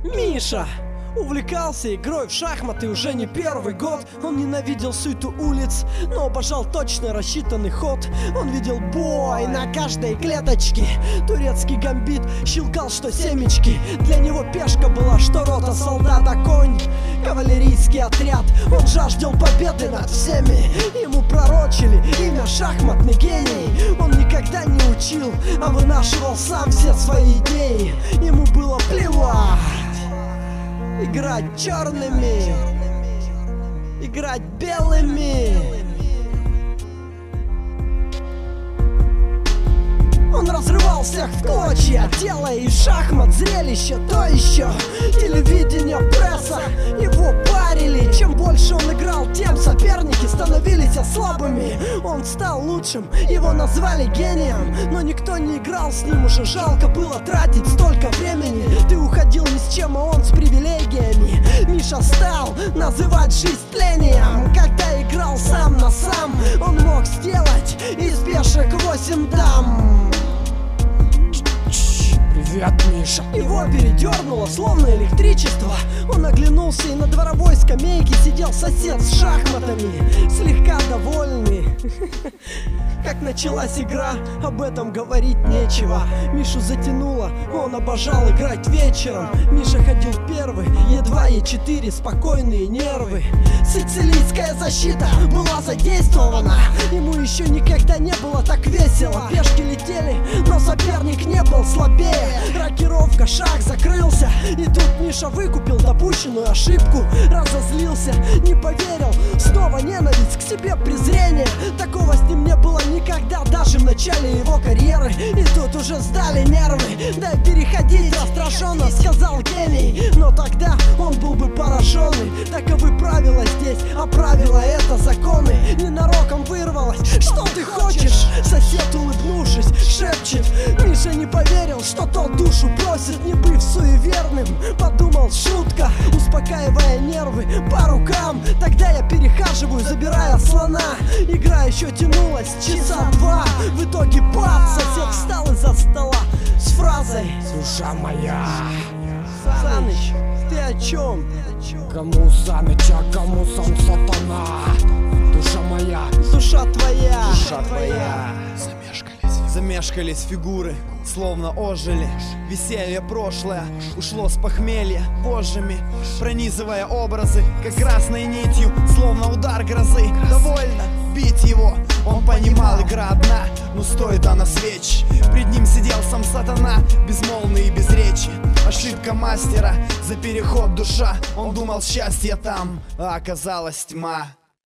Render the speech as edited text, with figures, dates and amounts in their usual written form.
Миша увлекался игрой в шахматы уже не первый год. Он ненавидел суету улиц, но обожал точно рассчитанный ход. Он видел бой на каждой клеточке. Турецкий гамбит щелкал, что семечки. Для него пешка была, что рота солдат, а конь кавалерийский отряд. Он жаждал победы над всеми. Ему пророчили имя шахматный гений. Он никогда не учил, а вынашивал сам все свои идеи. Ему было плевать. Играть черными, играть белыми. Он разрывал всех в клочья, делая из шахмат зрелище то еще. Телевидение, пресса его парили. Чем больше он играл, тем соперники становились слабыми. Он стал лучшим, его назвали гением, но никто не играл с ним, уже жалко было тратить столько времени. Ты уходил ни с чем, а он с привилегиями. Миша стал называть жизнь тлением. Когда играл сам на сам, он мог сделать из пешек 8 дам. Привет, Миша. Его передернуло, словно электричество. Он оглянулся, и на дворовой скамейке сидел сосед с шахматами, слегка довольный. Как началась игра, об этом говорить нечего. Мишу затянуло, он обожал играть вечером. Миша ходил первый, едва Е4, спокойные нервы. Сицилийская защита была задействована. Ему еще никогда не было так весело. Пешки летели, но соперник не был слабее. Рокировка, шах закрылся, и тут Миша выкупил допущенную ошибку. Разозлился, не поверил, снова ненависть к себе, презрение. Такого с ним не было никогда, даже в начале его карьеры. И тут уже сдали нервы. Дай переходить, раздраженно сказал гений. Но тогда он был бы пораженный. Таковы правила здесь, а правила это законы. Ненароком вырвалось, что ты хочешь? Сосед, улыбнувшись, шепчет. Миша не поверил, что тот душу просит, не быв суеверным. Подумал, шутка, успокаивая нервы по рукам. Тогда я перехаживаю, забирая слона. Игра еще тянулась часа два. В итоге пап, сосед встал из-за стола с фразой: душа моя. Саныч, ты о чем? Кому Саныч, а кому сам сатана? Душа моя, душа твоя, душа твоя. Замешкались фигуры, словно ожили. Веселье прошлое ушло с похмелья вожжами, пронизывая образы, как красной нитью, словно удар грозы. Довольно бить его, он понимал, игра одна, но стоит она свеч. Пред ним сидел сам сатана, безмолвный и без речи. Ошибка мастера, за переход душа. Он думал, счастье там, а оказалась тьма.